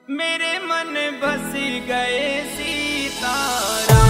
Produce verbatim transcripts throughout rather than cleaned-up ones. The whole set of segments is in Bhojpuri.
मेरे मन बस गए सीताराम।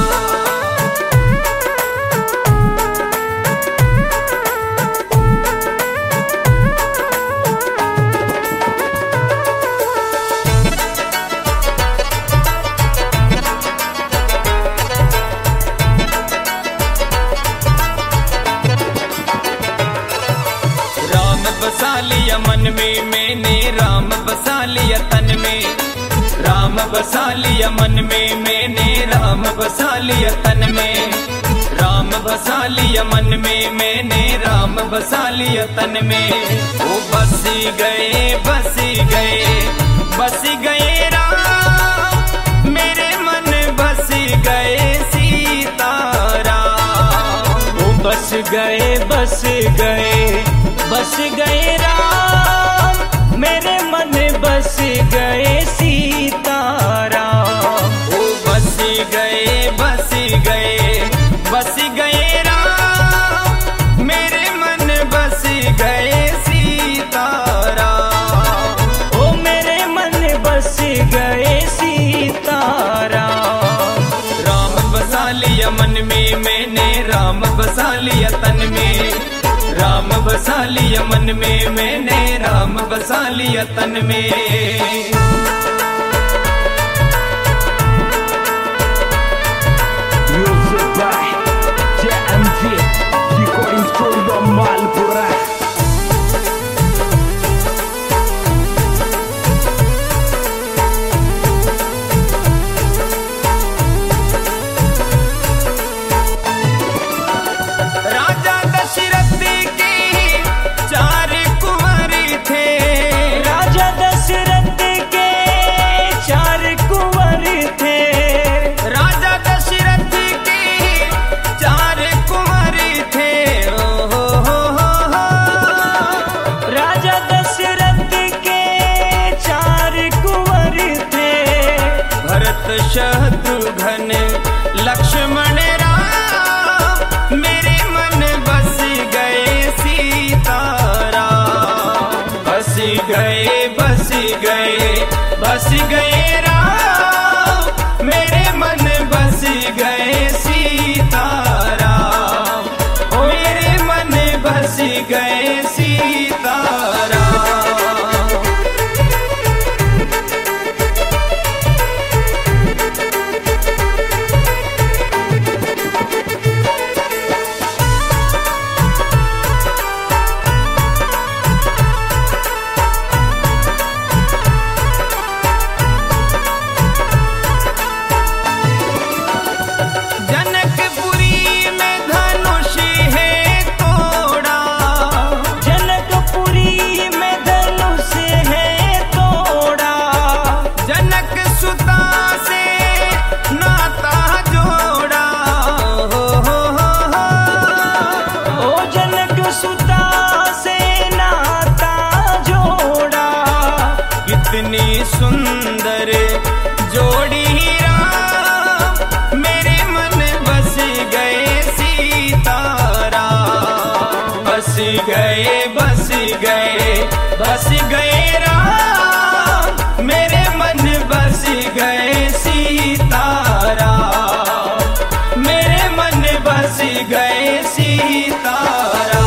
राम बसा लिया मन में मैंने, राम बसा लिया तन में, राम बसा लिया मन में मैंने, राम बसा लिया तन में, राम बसा लिया मन में मैंने, राम बसा लिया तन में। वो बस गए बस गए बस गए राम, मेरे मन बस गए सीताराम। वो बस गए बस गए बस गए राम, मेरे मन बस गए सीताराम। ओ बस गए बस गए बस गए राम, मेरे मन बस गए सीताराम। ओ मेरे मन बस गए सीताराम। राम बसा लिया मन में मैंने, राम बसा लिया तन में, राम बसा लिया मन में मैंने, राम बसा लिया तन में। Music by J M G, recording studio Malpura. राजा दशरथ के चार कुंवर थे, राजा दशरथ के चार कुंवर थे, राजा दशरथ के चार कुंवर थे। ओ हो हो हो हो। राजा दशरथ के चार कुंवर थे। भरत शत्रुघ्न लक्ष्मण राम, मेरे मन बस गए सीताराम। बस गए बस गए बस गए राम, मेरे मन बस गए सीताराम। ओ मेरे मन बस गए सीताराम। जनकपुरी में धनुष है तोड़ा, जनकपुरी में धनुष है तोड़ा। जनक सुता से नाता जोड़ा। हो हो हो हो। ओ जनक सुता से नाता जोड़ा। कितनी सुंदर जोड़ी राम, मेरे मन बस गए सीताराम। बस गए बस गए बस गए राम, मेरे मन बस गए सीताराम। मेरे मन बस गए सीताराम।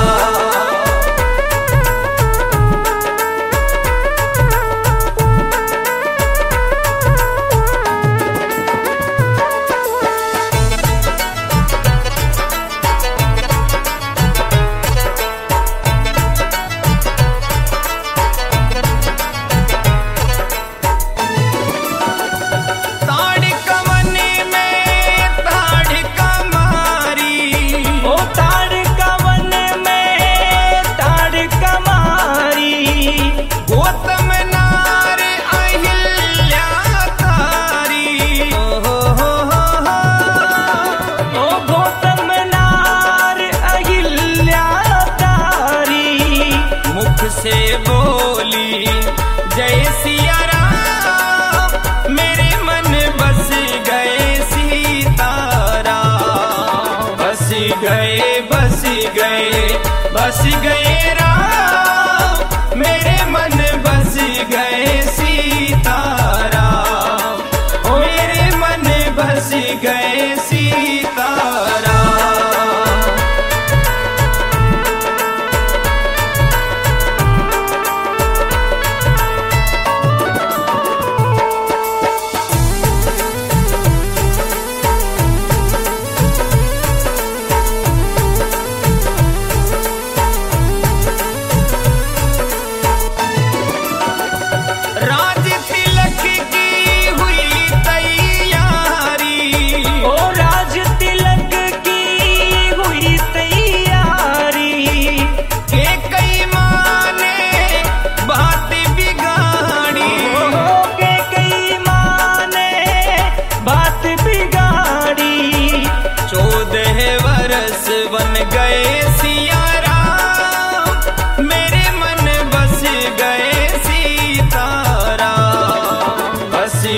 ताड़ कवन में ताड़ कमारी, ओ ताड़ कवन में ताड़ कमारी। गौतम नार अहिल्या तारी। ओ हो हो हो हो। ओ गौतम नार अहिल्या तारी। मुख से बोली जय सिया राम, मेरे मन बस गए सीताराम। बस गए बस गए बस गए राम, मेरे मन बस गए सीताराम।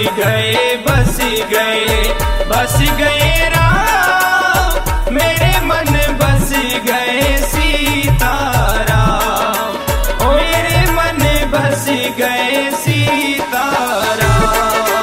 गए बस गए बस गए राम मेरे मन बस गए सीताराम ओ मेरे मन बस गए सीताराम।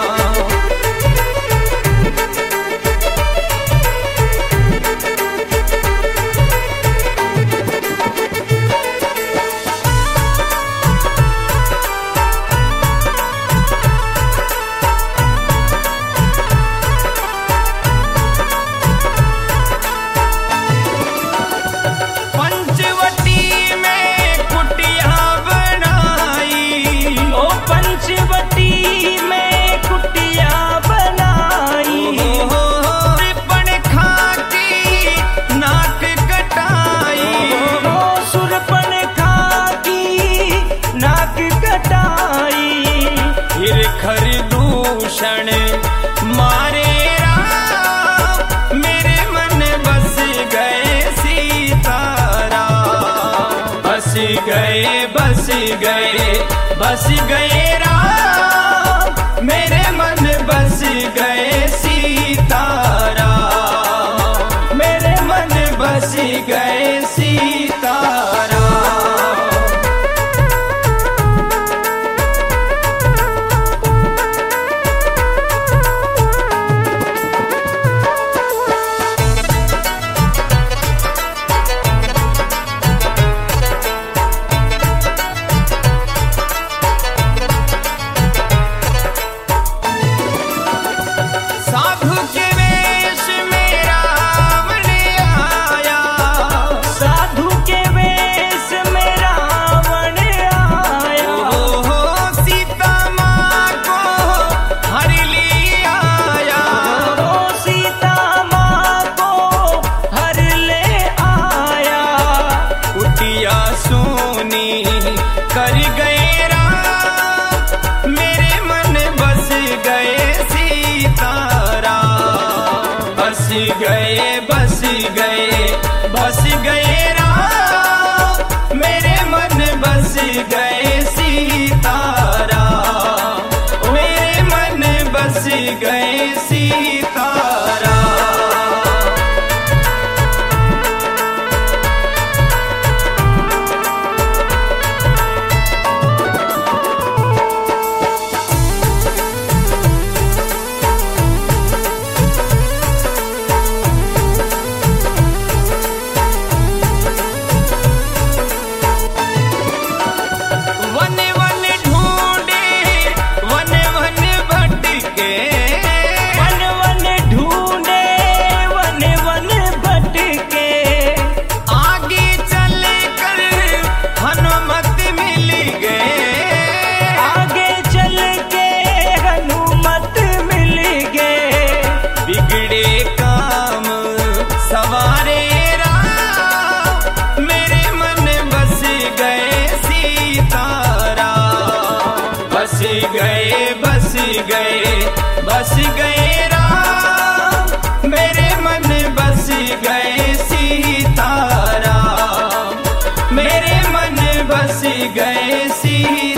खरदूषण मारे राम मेरे मन बस गए सीताराम बस गए बस गए बस गए राम मेरे मन बस गए सीताराम मेरे मन बस गए सीताराम। कर गए राम मेरे मन बस गए सीताराम बस गए बस गए बस गए राम मेरे मन बस गए सीताराम मेरे मन बस गए सीताराम। बस गए बस गए बस गए राम मेरे मन बस गए सीताराम मेरे मन बस गए सीताराम।